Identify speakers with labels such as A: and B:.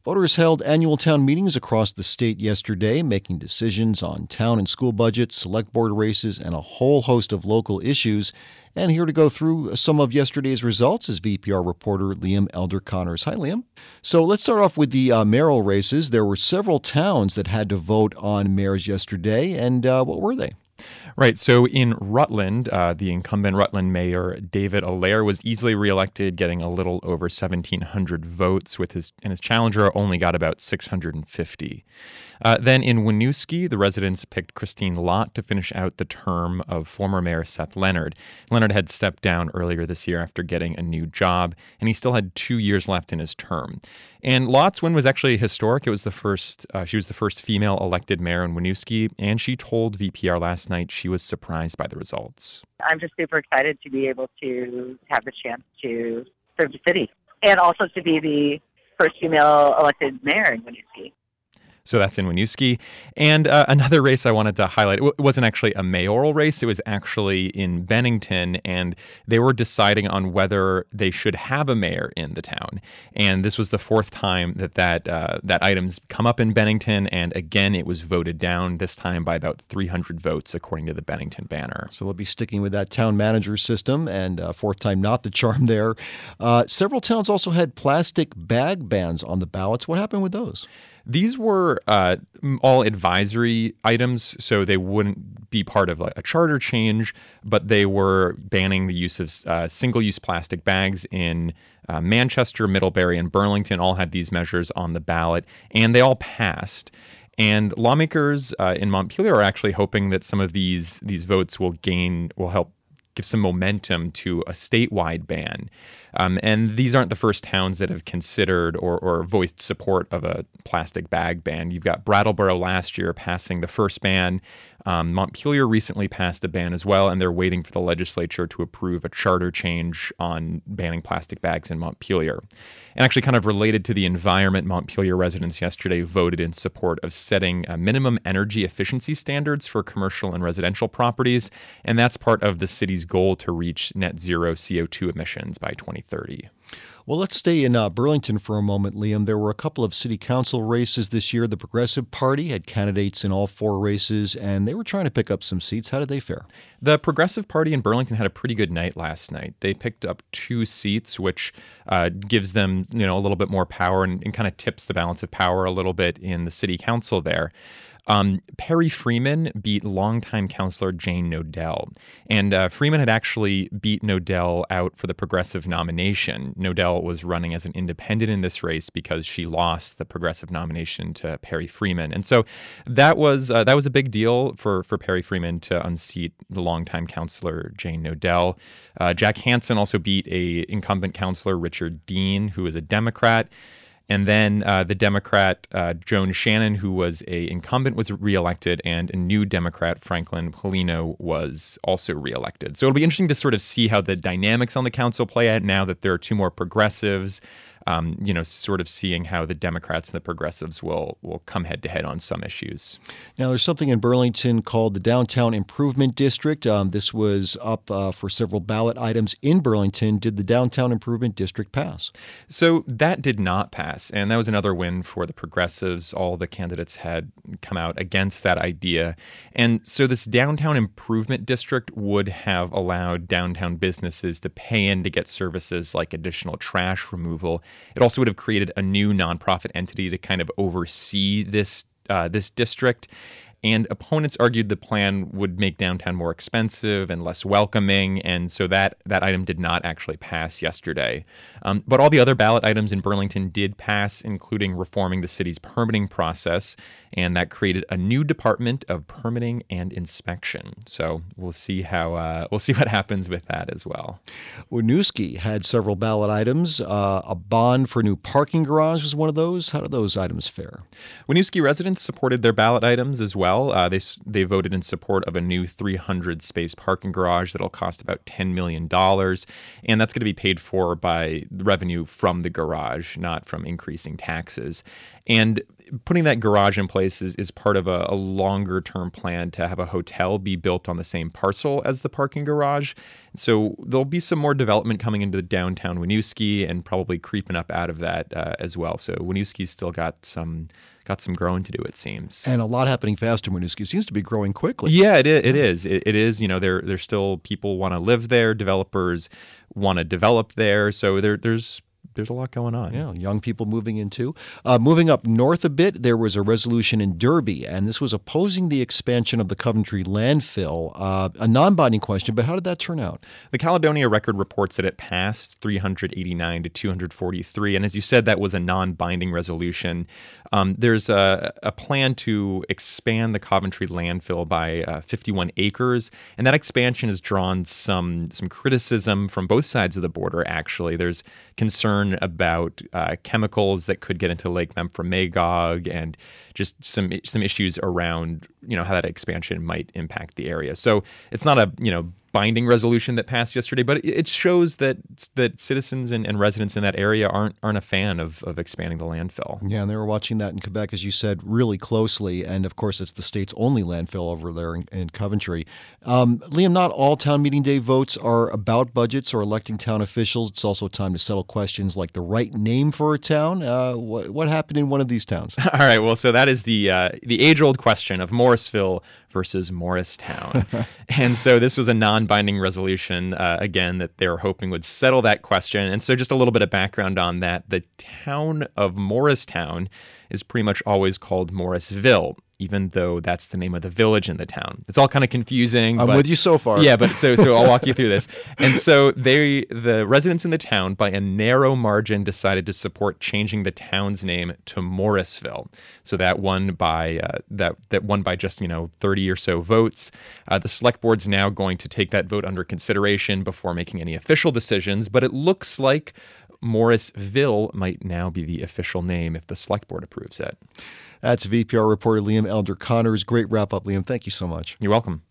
A: Voters held annual town meetings across the state yesterday, making decisions on town and school budgets, select board races, and a whole host of local issues. And here to go through some of yesterday's results is VPR reporter Liam Elder-Connors. Hi, Liam. So let's start off with the mayoral races. There were several towns that had to vote on mayors yesterday, and what were they?
B: Right. So in Rutland, the incumbent Rutland mayor, David Allaire, was easily reelected, getting a little over 1,700 votes, and his challenger only got about 650. Then in Winooski, the residents picked Christine Lott to finish out the term of former mayor Seth Leonard. Leonard had stepped down earlier this year after getting a new job, and he still had 2 years left in his term. And Lott's win was actually historic. It was she was the first female elected mayor in Winooski, and she told VPR last night she was surprised by the results.
C: I'm just super excited to be able to have the chance to serve the city and also to be the first female elected mayor in Winooski.
B: So that's in Winooski. And another race I wanted to highlight, it wasn't actually a mayoral race, it was actually in Bennington, and they were deciding on whether they should have a mayor in the town. And this was the fourth time that item's come up in Bennington, and again, it was voted down, this time by about 300 votes, according to the Bennington Banner.
A: So they'll be sticking with that town manager system, and fourth time not the charm there. Several towns also had plastic bag bans on the ballots. What happened with those?
B: These were all advisory items, so they wouldn't be part of a charter change, but they were banning the use of single-use plastic bags in Manchester, Middlebury, and Burlington. All had these measures on the ballot, and they all passed. And lawmakers in Montpelier are actually hoping that some of these votes will help give some momentum to a statewide ban. And these aren't the first towns that have considered or voiced support of a plastic bag ban. You've got Brattleboro last year passing the first ban. Montpelier recently passed a ban as well, and they're waiting for the legislature to approve a charter change on banning plastic bags in Montpelier. And actually, kind of related to the environment, Montpelier residents yesterday voted in support of setting minimum energy efficiency standards for commercial and residential properties, and that's part of the city's goal to reach net zero CO2 emissions by 2030.
A: Well, let's stay in Burlington for a moment, Liam. There were a couple of city council races this year. The Progressive Party had candidates in all four races, and they were trying to pick up some seats. How did they fare?
B: The Progressive Party in Burlington had a pretty good night last night. They picked up 2 seats, which gives them a little bit more power and kind of tips the balance of power a little bit in the city council there. Perry Freeman beat longtime councilor Jane Nodell. And Freeman had actually beat Nodell out for the Progressive nomination. Nodell was running as an independent in this race because she lost the Progressive nomination to Perry Freeman. And so that was a big deal for Perry Freeman to unseat the longtime councilor Jane Nodell. Jack Hansen also beat a incumbent councilor, Richard Dean, who was a Democrat. And then the Democrat, Joan Shannon, who was an incumbent, was reelected, and a new Democrat, Franklin Polino, was also reelected. So it'll be interesting to sort of see how the dynamics on the council play out now that there are 2 more progressives, sort of seeing how the Democrats and the progressives will come head-to-head on some issues.
A: Now, there's something in Burlington called the Downtown Improvement District. This was up for several ballot items in Burlington. Did the Downtown Improvement District pass?
B: So that did not pass, and that was another win for the progressives. All the candidates had come out against that idea. And so this Downtown Improvement District would have allowed downtown businesses to pay in to get services like additional trash removal. It also would have created a new nonprofit entity to kind of oversee this district. And opponents argued the plan would make downtown more expensive and less welcoming, and so that item did not actually pass yesterday. But all the other ballot items in Burlington did pass, including reforming the city's permitting process, and that created a new department of permitting and inspection. So we'll see what happens with that as well.
A: Winooski had several ballot items. A bond for a new parking garage was one of those. How did those items fare?
B: Winooski residents supported their ballot items as well. They voted in support of a new 300-space parking garage that'll cost about $10 million, and that's going to be paid for by the revenue from the garage, not from increasing taxes. And putting that garage in place is part of a longer term plan to have a hotel be built on the same parcel as the parking garage. So there'll be some more development coming into the downtown Winooski and probably creeping up out of that as well. So Winooski's still got some growing to do, it seems.
A: And a lot happening fast in Winooski. It seems to be growing quickly.
B: Yeah, it is. It is. There's still people want to live there. Developers want to develop there. So there's a lot going on.
A: Yeah, young people moving in too. Moving up north a bit, there was a resolution in Derby, and this was opposing the expansion of the Coventry landfill. A non-binding question, but how did that turn out?
B: The Caledonia Record reports that it passed 389 to 243, and as you said, that was a non-binding resolution. There's a plan to expand the Coventry landfill by 51 acres, and that expansion has drawn some criticism from both sides of the border, actually. There's concern about chemicals that could get into Lake Memphremagog and just some issues around how that expansion might impact the area. So it's not a binding resolution that passed yesterday, but it shows that citizens and residents in that area aren't a fan of expanding the landfill.
A: Yeah, and they were watching that in Quebec, as you said, really closely. And of course, it's the state's only landfill over there in Coventry. Liam, not all town meeting day votes are about budgets or electing town officials. It's also time to settle questions like the right name for a town. What happened in one of these towns?
B: All right, well, so that is the age-old question of Morrisville versus Morristown. And so this was a non-binding resolution, again, that they were hoping would settle that question. And so just a little bit of background on that. The town of Morristown is pretty much always called Morrisville, even though that's the name of the village in the town. It's all kind of confusing.
A: I'm with you so far.
B: Yeah, but so I'll walk you through this. And so the residents in the town, by a narrow margin, decided to support changing the town's name to Morrisville. So that won by just 30 or so votes. The select board's now going to take that vote under consideration before making any official decisions. But it looks like Morrisville might now be the official name if the select board approves it.
A: That's VPR reporter Liam Elder Connors. Great wrap up, Liam. Thank you so much.
B: You're welcome.